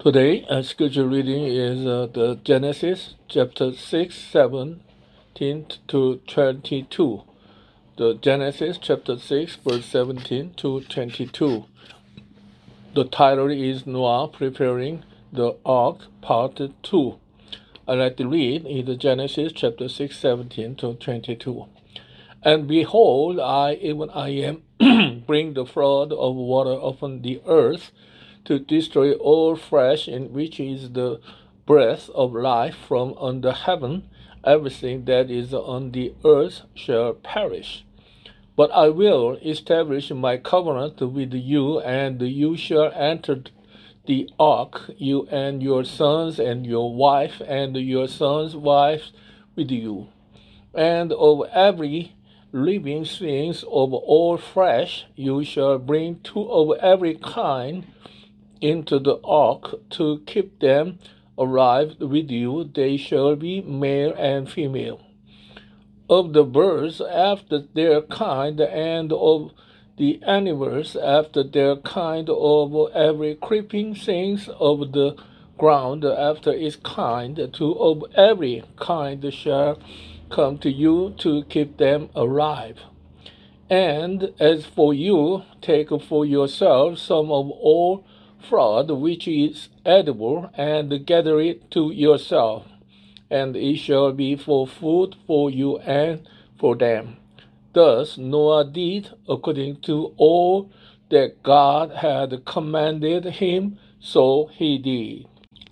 Today, our scripture reading is the Genesis chapter 6, 17 to 22. The Genesis chapter 6, verse 17 to 22. The title is Noah Preparing the Ark, Part 2. I'd like to read in the Genesis chapter 6, 17 to 22. And behold, I am bring the flood of water upon the earth, to destroy all flesh in which is the breath of life from under heaven. Everything that is on the earth shall perish. But I will establish my covenant with you, and you shall enter the ark, you and your sons and your wife and your sons' wives with you. And of every living things of all flesh you shall bring two of every kind into the ark to keep them alive with you. They shall be male and female. Of the birds after their kind, and of the animals after their kind, of every creeping thing of the ground after its kind, two of every kind shall come to you to keep them alive. And as for you, take for yourselves some of all flood which is edible, and gather it to yourself, and it shall be for food for you and for them. Thus Noah did according to all that God had commanded him, so he did.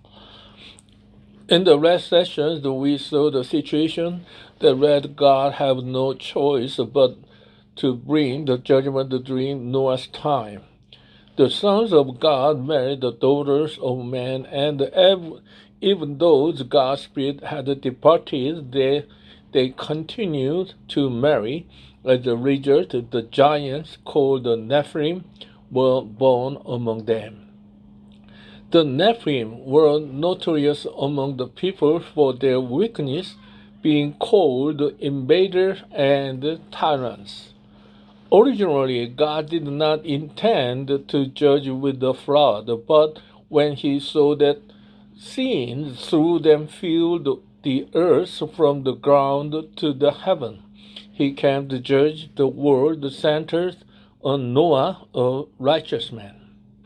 In the last sessions, we saw the situation that God had no choice but to bring the judgment during Noah's time. The sons of God married the daughters of men, and even though God's spirit had departed, they continued to marry. As a result, the giants called the Nephilim were born among them. The Nephilim were notorious among the people for their wickedness, being called invaders and tyrants. Originally, God did not intend to judge with the flood, but when he saw that sin through them filled the earth from the ground to the heaven, he came to judge the world centered on Noah, a righteous man.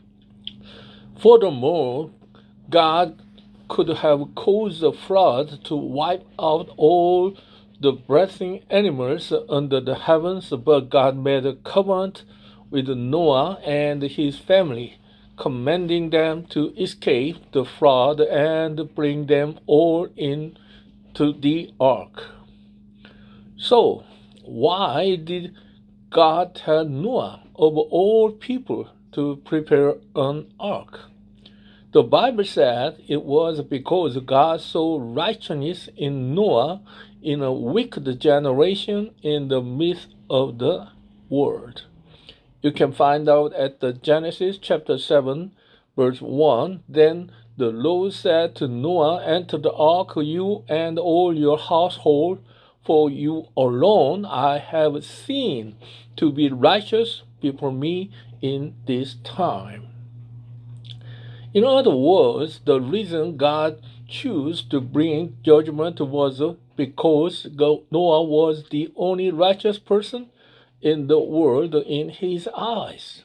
Furthermore, God could have caused the flood to wipe out all the breathing animals under the heavens, but God made a covenant with Noah and his family, commanding them to escape the flood and bring them all into the ark. So, why did God tell Noah, of all people, to prepare an ark? The Bible said it was because God saw righteousness in Noah in a wicked generation in the midst of the world. You can find out at the Genesis chapter 7, verse 1. Then the Lord said to Noah, enter the ark, you and all your household, for you alone I have seen to be righteous before me in this time. In other words, the reason God chose to bring judgment was because Noah was the only righteous person in the world in his eyes.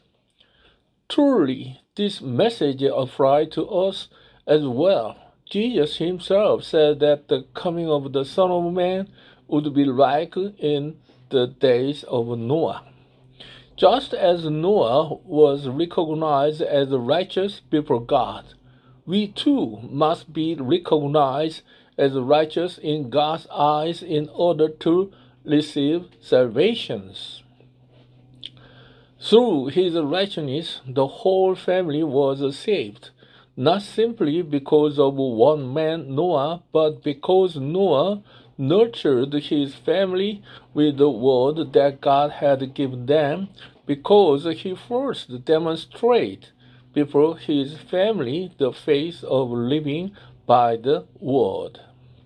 Truly, this message applies to us as well. Jesus himself said that the coming of the Son of Man would be like in the days of Noah. Just as Noah was recognized as righteous before God, we too must be recognized as righteous in God's eyes in order to receive salvations. Through his righteousness, the whole family was saved, not simply because of one man, Noah, but because Noah nurtured his family with the word that God had given them, because he first demonstrated before his family the faith of living by the word.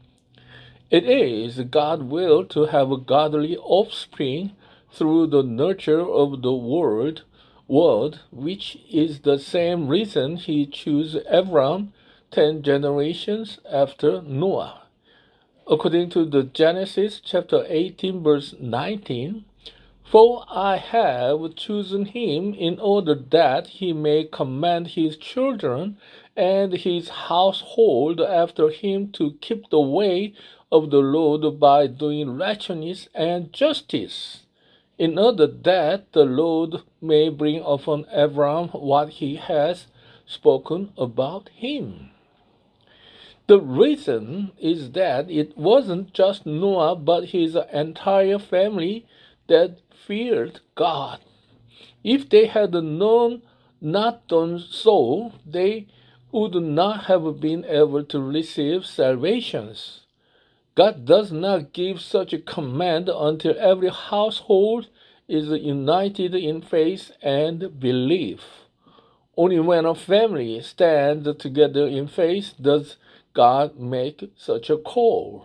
It is God's will to have a godly offspring through the nurture of the word. word, which is the same reason he chose Abram 10 generations after Noah. According to the Genesis chapter 18 verse 19, "For I have chosen him in order that he may command his children and his household after him to keep the way of the Lord by doing righteousness and justice, in order that the Lord may bring upon Abram what he has spoken about him." The reason is that it wasn't just Noah but his entire family that feared God. If they had not done so, they would not have been able to receive salvations. God does not give such a command until every household is united in faith and belief. Only when a family stands together in faith does God make such a call.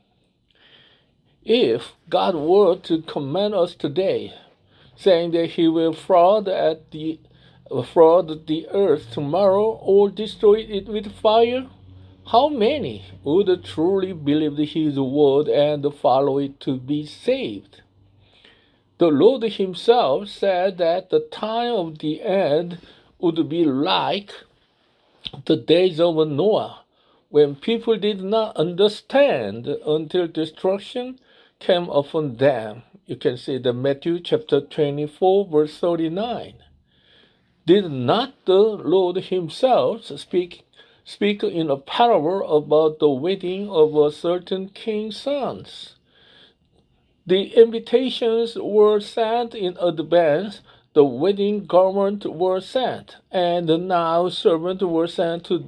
If God were to command us today, saying that he will flood the earth tomorrow or destroy it with fire, how many would truly believe his word and follow it to be saved? The Lord himself said that the time of the end would be like the days of Noah, when people did not understand until destruction came upon them. You can see the Matthew chapter 24 verse 39. Did not the Lord himself speak in a parable about the wedding of a certain king's sons? The invitations were sent in advance, the wedding garments were sent, and now servants were sent to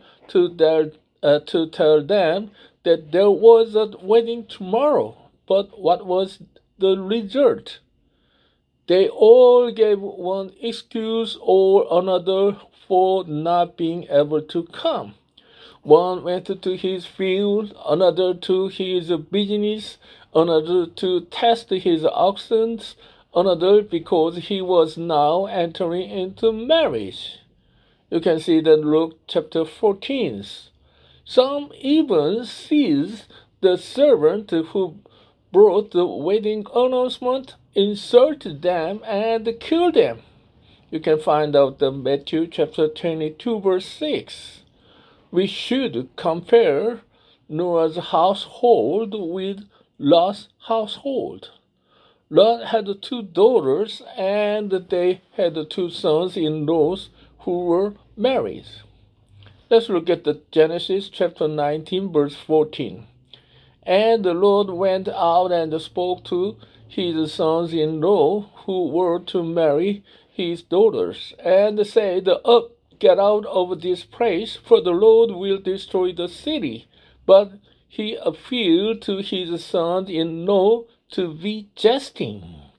tell them that there was a wedding tomorrow. But what was the result? They all gave one excuse or another for not being able to come. One went to his field, another to his business, another to test his oxen, another because he was now entering into marriage. You can see that Luke chapter 14. Some even seized the servant who brought the wedding announcement, insulted them, and killed them. You can find out the Matthew chapter 22 verse 6. We should compare Noah's household with Lot's household. Lot had 2 daughters, and they had 2 sons-in-laws who were married. Let's look at the Genesis chapter 19 verse 14. "And the Lord went out and spoke to his sons-in-law who were to marry his daughters, and said, Up, get out of this place, for the Lord will destroy the city. But he appealed to his sons-in-law to be jesting."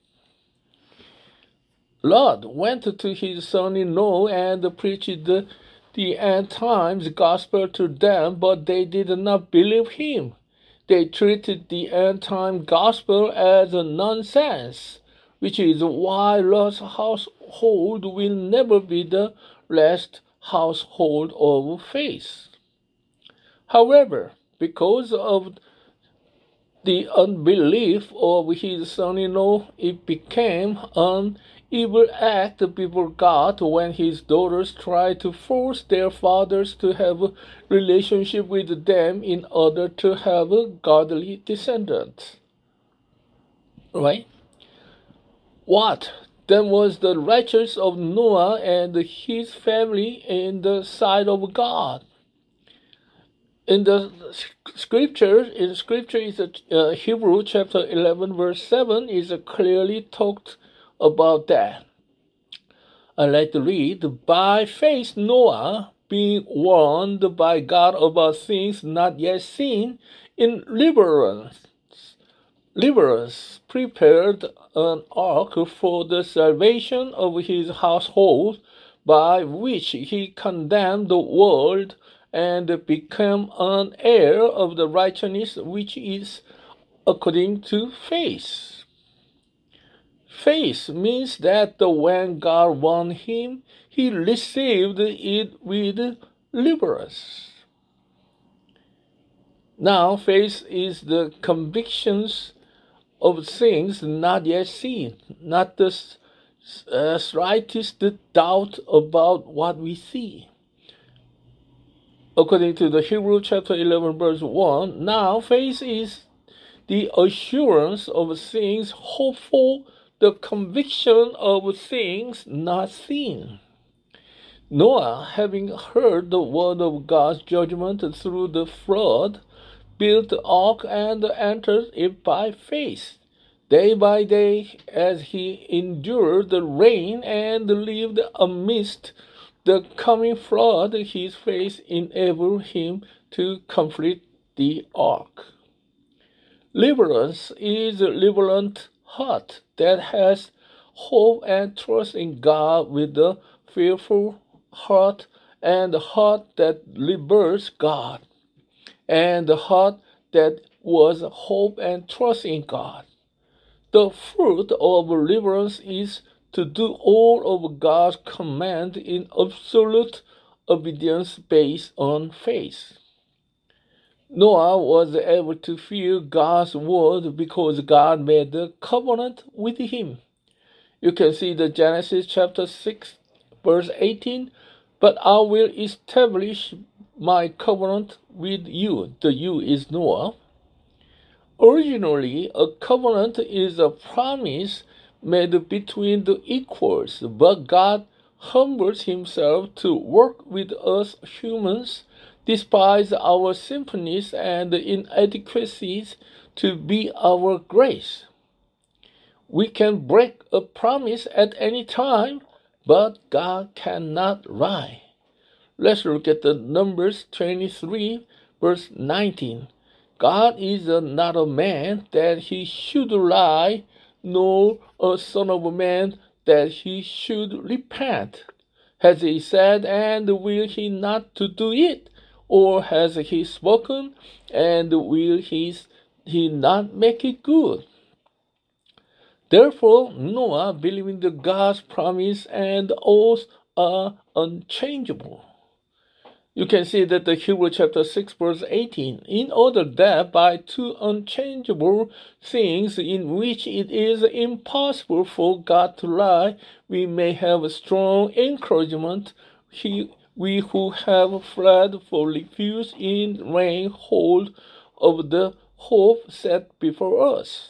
Lot went to his son-in-law and preached the end times gospel to them, but they did not believe him. They treated the end time gospel as nonsense, which is why Lot's household will never be the last household of faith. However, because of the unbelief of his son-in-law, it became an evil act before God when his daughters tried to force their fathers to have a relationship with them in order to have godly descendants. Right? What then was the righteousness of Noah and his family in the sight of God? In the scripture is Hebrew chapter 11 verse 7 is clearly talked about that. I'd like to read, "By faith Noah, being warned by God about things not yet seen, in reverence prepared an ark for the salvation of his household, by which he condemned the world and became an heir of the righteousness which is according to faith." Faith means that when God won him, he received it with liberance. Now, faith is the convictions of things not yet seen, not the slightest doubt about what we see. According to the Hebrew chapter 11 verse 1, now faith is the assurance of things hoped for, the conviction of things not seen. Noah, having heard the word of God's judgment through the flood, built the ark and entered it by faith. Day by day, as he endured the rain and lived amidst the coming flood, his faith enabled him to complete the ark. Liberance is a liberant heart that has hope and trust in God with a fearful heart, and a heart that reveres God, and a heart that was hope and trust in God. The fruit of liberance is to do all of God's command in absolute obedience based on faith. Noah was able to fear God's word because God made the covenant with him. You can see the Genesis chapter 6, verse 18. But I will establish my covenant with you. The you is Noah. Originally, a covenant is a promise made between the equals, but God humbles himself to work with us humans, despite our sinfulness and inadequacies, to be our grace. We can break a promise at any time, but God cannot lie. Let's look at the Numbers 23, verse 19. God is not a man that he should lie, nor a son of a man that he should repent. Has he said, and will he not to do it? Or has he spoken, and will he not make it good? Therefore, Noah, believing that God's promise and oath are unchangeable. You can see that the Hebrew chapter 6 verse 18, in order that by two unchangeable things in which it is impossible for God to lie, we may have a strong encouragement, we who have fled for refuge in laying hold of the hope set before us.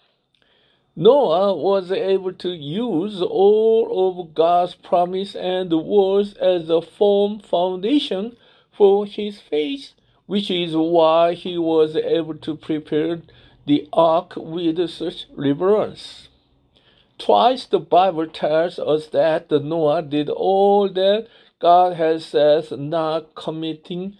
Noah was able to use all of God's promise and words as a firm foundation for his faith, which is why he was able to prepare the ark with such reverence. Twice the Bible tells us that Noah did all that God has said, not omitting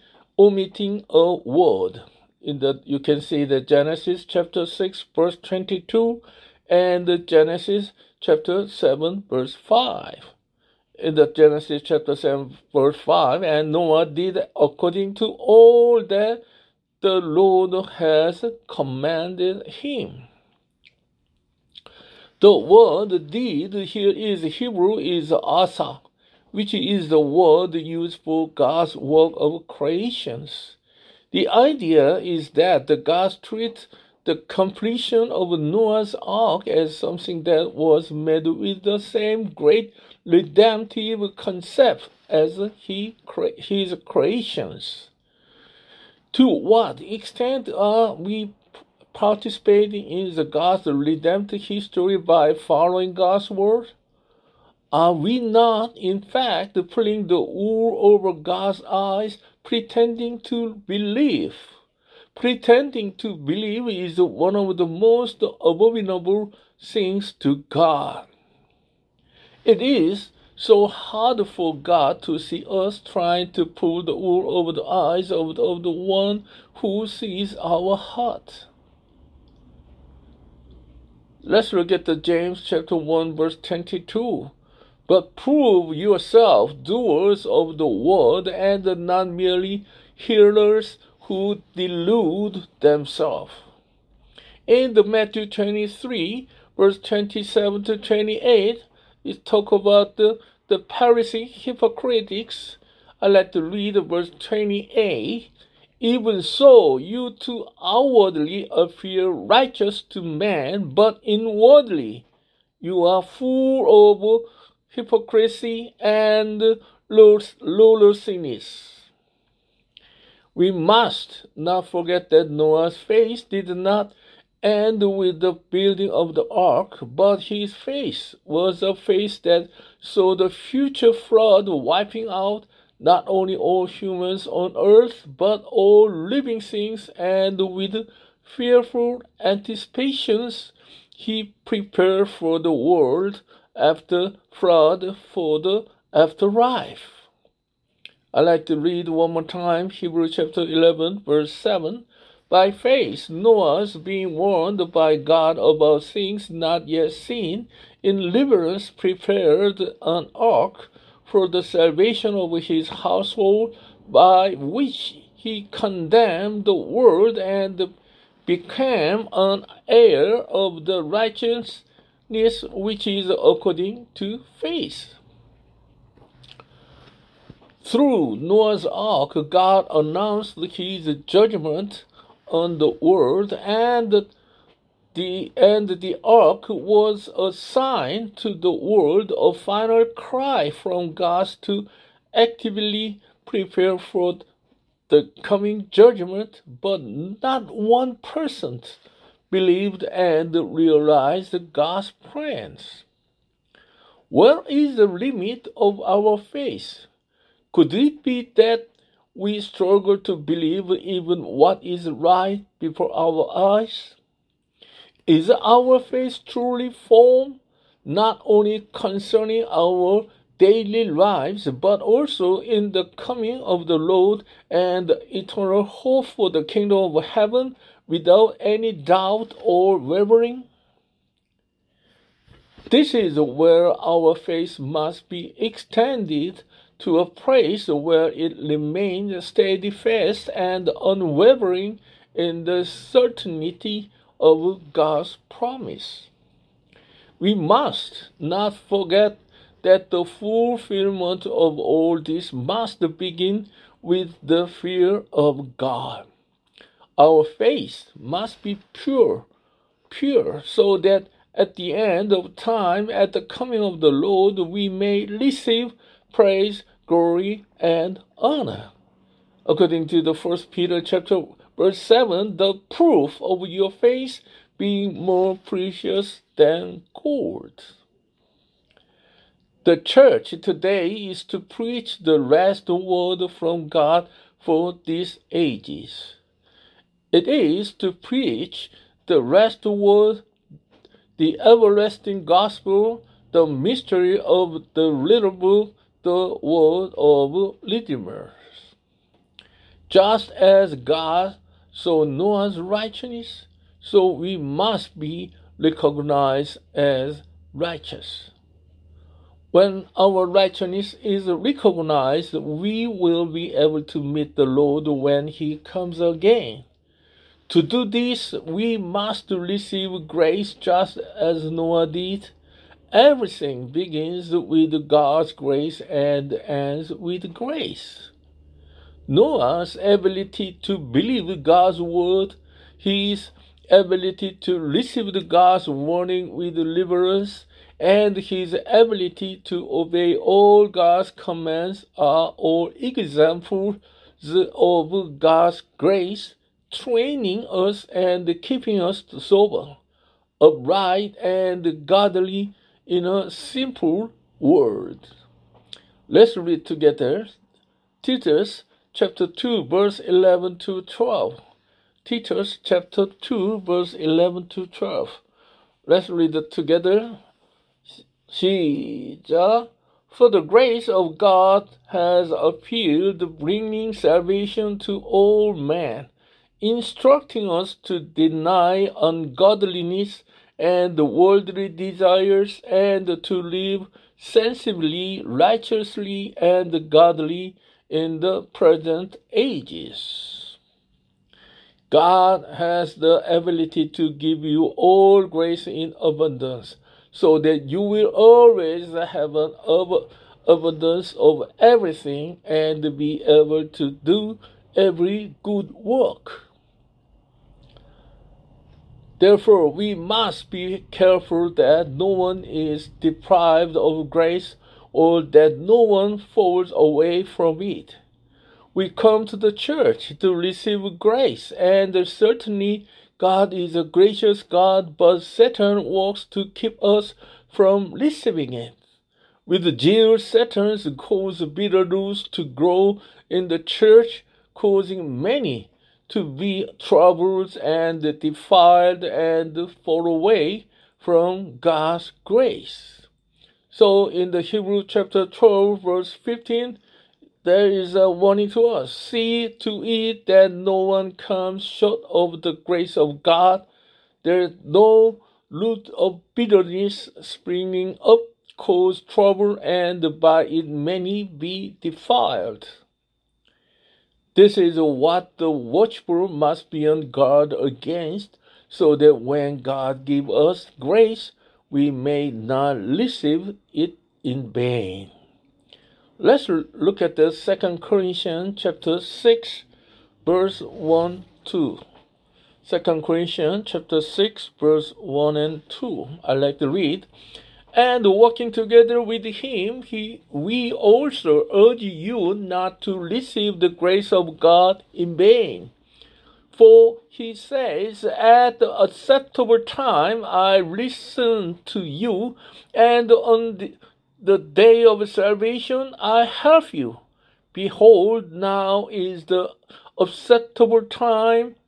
a word. You can see the Genesis chapter 6 verse 22 and Genesis chapter 7 verse 5. In the Genesis chapter 7 verse 5, and Noah did according to all that the Lord has commanded him. The word did here is Hebrew is asa, which is the word used for God's work of creations. The idea is that God treats the completion of Noah's ark as something that was made with the same great redemptive concept as his creations. To what extent are we participating in God's redemptive history by following God's word? Are we not, in fact, pulling the wool over God's eyes, pretending to believe? Pretending to believe is one of the most abominable things to God. It is so hard for God to see us trying to pull the wool over the eyes of the one who sees our heart. Let's look at the James chapter 1 verse 22. But prove yourself doers of the word and not merely hearers who delude themselves. In the Matthew 23 verse 27 to 28, it talk about the Pharisee hypocrites. I like to read verse 28. Even so, you too outwardly appear righteous to man, but inwardly you are full of hypocrisy and lawlessness. We must not forget that Noah's faith did not end with the building of the ark, but his faith was a faith that saw the future flood wiping out not only all humans on earth, but all living things, and with fearful anticipations, he prepared for the world after flood for the afterlife. I like to read one more time Hebrews chapter 11, verse 7. By faith, Noah, being warned by God about things not yet seen, in deliverance prepared an ark for the salvation of his household, by which he condemned the world and became an heir of the righteousness which is according to faith. Through Noah's ark, God announced his judgment on the world, and the ark was a sign to the world, a final cry from God to actively prepare for the coming judgment. But not one person believed and realized God's plans. Where is the limit of our faith? Could it be that we struggle to believe even what is right before our eyes? Is our faith truly formed not only concerning our daily lives, but also in the coming of the Lord and eternal hope for the kingdom of heaven, without any doubt or wavering? This is where our faith must be extended to a place where it remains steadfast and unwavering in the certainty of God's promise. We must not forget that the fulfillment of all this must begin with the fear of God. Our faith must be pure, so that at the end of time, at the coming of the Lord, we may receive praise, glory, and honor. According to the 1 Peter chapter verse 7, the proof of your faith being more precious than gold. The church today is to preach the last word from God for these ages. It is to preach the last word, the everlasting gospel, the mystery of the little book, the word of Redeemer. Just as God saw Noah's righteousness, so we must be recognized as righteous. When our righteousness is recognized, we will be able to meet the Lord when He comes again. To do this, we must receive grace just as Noah did. Everything begins with God's grace and ends with grace. Noah's ability to believe God's word, his ability to receive God's warning with deliverance, and his ability to obey all God's commands are all examples of God's grace, training us and keeping us sober, upright, and godly in a simple word. Let's read together Titus chapter 2, verse 11 to 12. Titus chapter 2, verse 11 to 12. Let's read it together. 시작. For the grace of God has appeared, bringing salvation to all men, instructing us to deny ungodliness and worldly desires, and to live sensibly, righteously, and godly in the present ages. God has the ability to give you all grace in abundance, so that you will always have an abundance of everything and be able to do every good work. Therefore, we must be careful that no one is deprived of grace or that no one falls away from it. We come to the church to receive grace, and certainly God is a gracious God, but Satan works to keep us from receiving it. With zeal, Satan causes bitter roots to grow in the church, causing many to be troubled and defiled and fall away from God's grace. So in the Hebrew chapter 12, verse 15, there is a warning to us. See to it that no one comes short of the grace of God. There is no root of bitterness springing up, cause trouble, and by it many be defiled. This is what the watchful must be on guard against, so that when God gives us grace, we may not receive it in vain. Let's look at the 2 Corinthians chapter 6, verse 1, 2. 2 Corinthians chapter 6, verse 1 and 2. I like to read. And working together with him, we also urge you not to receive the grace of God in vain. For he says, at the acceptable time I listened to you, and on the day of salvation I help you. Behold, now is the acceptable time,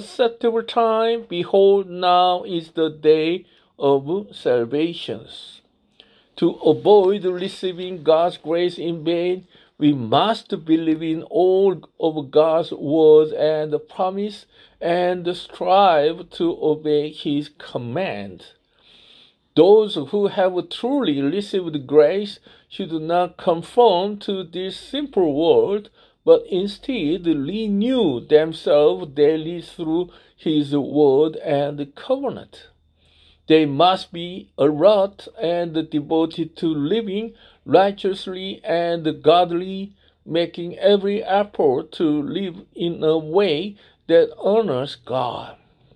behold, now is the day of salvation. To avoid receiving God's grace in vain, we must believe in all of God's words and promise and strive to obey His command. Those who have truly received grace should not conform to this simple world, but instead renew themselves daily through His word and covenant. They must be alert and devoted to living righteously and godly, making every effort to live in a way that honors God.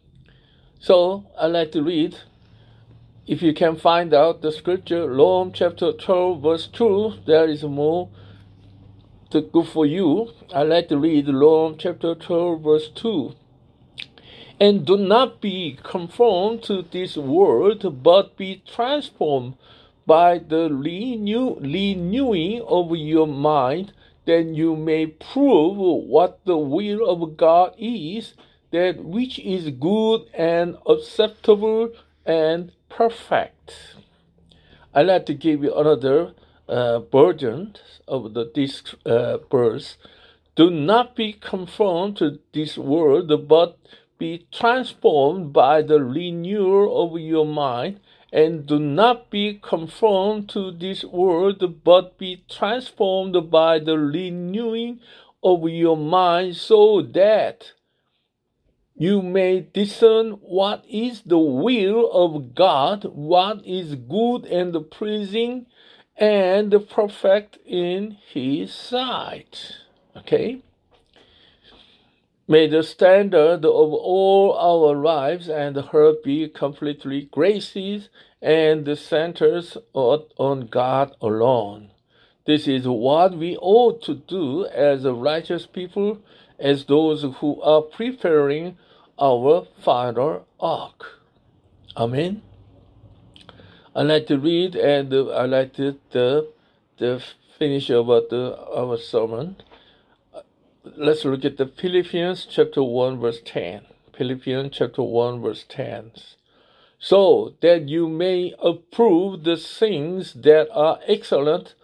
So I like to read, if you can find out the scripture, Rome chapter 12, verse 2, there is more good for you. I like to read Rome chapter 12, verse 2. And do not be conformed to this world, but be transformed by the renewing of your mind, that you may prove what the will of God is, that which is good and acceptable and perfect. I'd like to give you another version of this verse. Do not be conformed to this world, but be transformed by the renewal of your mind, and do not be conformed to this world, but be transformed by the renewing of your mind, so that you may discern what is the will of God, what is good and pleasing and perfect in His sight. Okay? May the standard of all our lives and heart be completely graces and centers on God alone. This is what we ought to do as a righteous people, as those who are preparing our final ark. Amen. I like to read, and I like the finish of our sermon. Let's look at the Philippians chapter 1, verse 10. Philippians chapter 1, verse 10. So that you may approve the things that are excellent,